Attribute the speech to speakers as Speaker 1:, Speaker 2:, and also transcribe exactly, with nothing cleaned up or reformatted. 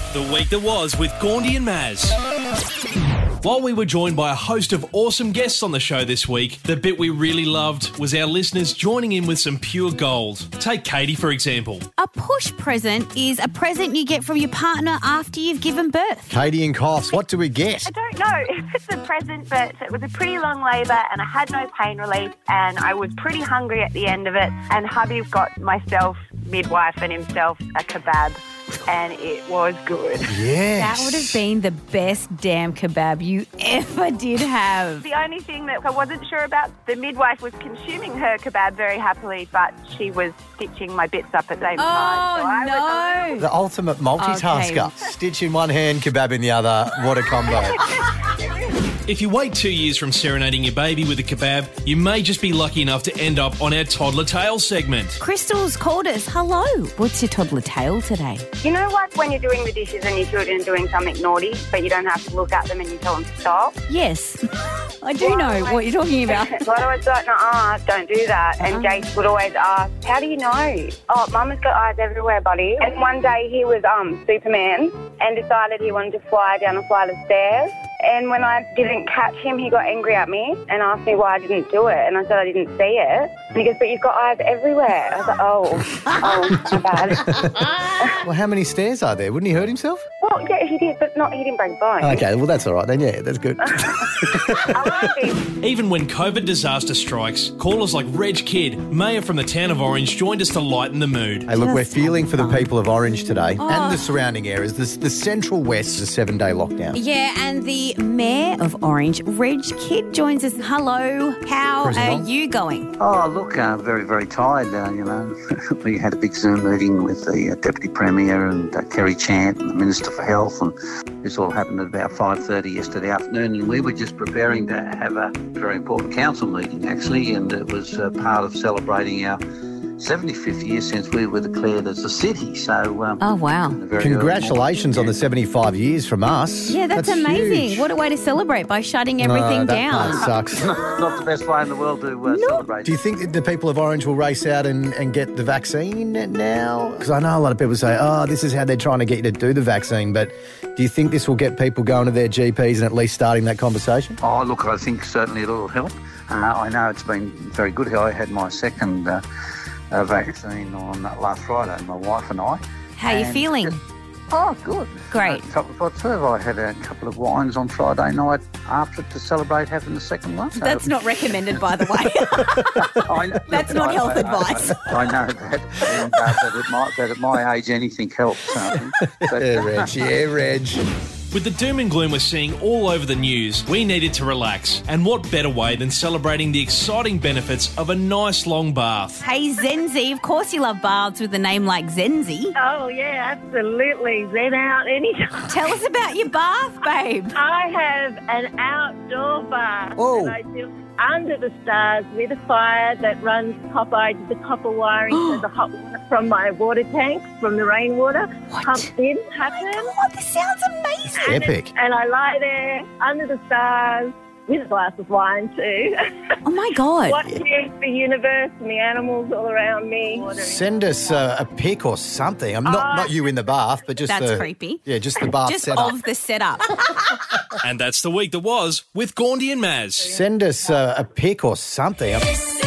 Speaker 1: The Week That Was with Gaundy and Maz. While we were joined by a host of awesome guests on the show this week, the bit we really loved was our listeners joining in with some pure gold. Take Katie, for example.
Speaker 2: A push present is a present you get from your partner after you've given birth.
Speaker 3: Katie and Coffs, what do we get?
Speaker 4: I don't know if it's a present, but it was a pretty long labour and I had no pain relief and I was pretty hungry at the end of it, and hubby got myself, midwife, and himself a kebab. And it was good.
Speaker 3: Yes.
Speaker 2: That would have been the best damn kebab you ever did have.
Speaker 4: The only thing that I wasn't sure about, the midwife was consuming her kebab very happily, but she was stitching my bits up at the same
Speaker 2: Oh,
Speaker 4: time. So I was
Speaker 2: no.
Speaker 3: The ultimate multitasker.
Speaker 2: Okay.
Speaker 3: Stitch in one hand, kebab in the other. What a combo.
Speaker 1: If you wait two years from serenading your baby with a kebab, you may just be lucky enough to end up on our Toddler Tale segment.
Speaker 2: Crystal's called us. Hello. What's your toddler tale today?
Speaker 4: You know, like when you're doing the dishes and your children are doing something naughty, but you don't have to look at them and you tell them to stop?
Speaker 2: Yes. I do know what you're talking about.
Speaker 4: So I'd always be like, uh-uh, don't do that. And
Speaker 2: Uh-huh.
Speaker 4: Jace would always ask, how do you know? Oh, Mum has got eyes everywhere, buddy. And one day he was um Superman and decided he wanted to fly down a flight of stairs. And when I didn't catch him, he got angry at me and asked me why I didn't do it. And I said I didn't see it. And he goes, but you've got eyes everywhere. I was like, oh, oh, my bad.
Speaker 3: Well, how many stairs are there? Wouldn't he hurt himself?
Speaker 4: Well, yeah, he did, but not, he didn't break a bone.
Speaker 3: Okay, well, that's all right then. Yeah, that's good.
Speaker 4: I like him.
Speaker 1: Even when COVID disaster strikes, callers like Reg Kidd, Mayor from the town of Orange, joined us to lighten the mood.
Speaker 3: Hey, look, we're
Speaker 2: Just
Speaker 3: feeling for the
Speaker 2: fun.
Speaker 3: people of Orange today
Speaker 2: Oh.
Speaker 3: and the surrounding areas. The, the Central West is a seven-day lockdown.
Speaker 2: Yeah, and the Mayor of Orange, Reg Kidd, joins us. Hello. How
Speaker 3: Cruising
Speaker 2: are
Speaker 3: along.
Speaker 2: you going?
Speaker 5: Oh, look, uh, very, very tired, uh, you know. We had a big Zoom meeting with the uh, Deputy Premier and uh, Kerry Chant and the Minister for Health, and this all happened at about five thirty yesterday afternoon, and we were just preparing to have a very important council meeting, actually, and it was uh, part of celebrating our seventy-fifth year since we were declared as a city. So, um,
Speaker 2: Oh, wow.
Speaker 5: in the very early
Speaker 3: Congratulations on the
Speaker 5: morning.
Speaker 3: seventy-five years from us.
Speaker 2: Yeah, that's, amazing.
Speaker 3: huge.
Speaker 2: What a way to celebrate by shutting everything
Speaker 3: No, that
Speaker 2: down.
Speaker 3: part sucks.
Speaker 5: Not the best way in the world to uh, celebrate.
Speaker 3: Do you think that the people of Orange will race out and, and get the vaccine now? Because I know a lot of people say, oh, this is how they're trying to get you to do the vaccine. But do you think this will get people going to their G Ps and at least starting that conversation?
Speaker 5: Oh, look, I think certainly it'll help. Uh, I know it's been very good. I had my second uh, uh, vaccine on uh, last Friday, my wife and I.
Speaker 2: How are you
Speaker 5: And
Speaker 2: feeling?
Speaker 5: just- Oh, good.
Speaker 2: Great.
Speaker 5: A couple of what's I had a couple of wines on Friday night after to celebrate having the second one. So-
Speaker 2: That's not recommended, by the way.
Speaker 5: I know-
Speaker 2: That's
Speaker 5: look,
Speaker 2: not
Speaker 5: I-
Speaker 2: health
Speaker 5: I-
Speaker 2: advice.
Speaker 5: I, I know that, and, uh, but, at my, but at my age, anything helps. Um, but,
Speaker 3: Yeah, Reg. Yeah, Reg.
Speaker 1: With the doom and gloom we're seeing all over the news, we needed to relax. And what better way than celebrating the exciting benefits of a nice long bath?
Speaker 2: Hey, Zenzi, of course you love baths with a name like Zenzi.
Speaker 6: Oh, yeah, absolutely. Zen out anytime.
Speaker 2: Tell us about your bath, babe.
Speaker 6: I have an outdoor bath
Speaker 3: Oh.
Speaker 6: that I do under the stars with a fire that runs copper, the copper wiring so the hot water from my water tank, from the rainwater,
Speaker 2: What?
Speaker 6: pumps in, happens.
Speaker 2: Oh, this sounds amazing.
Speaker 3: Epic.
Speaker 6: And I lie there under the stars with a glass of wine too,
Speaker 2: Oh, my God.
Speaker 6: watching the universe and the animals all around me.
Speaker 3: Send us uh, a pic or something. I'm not
Speaker 6: Oh.
Speaker 3: not you in the bath, but just
Speaker 2: That's
Speaker 3: the,
Speaker 2: creepy.
Speaker 3: Yeah, just the bath
Speaker 2: Just
Speaker 3: setup.
Speaker 2: of the setup.
Speaker 1: And that's the week that was with Gaundy and Maz.
Speaker 3: Send us uh, a pic or something.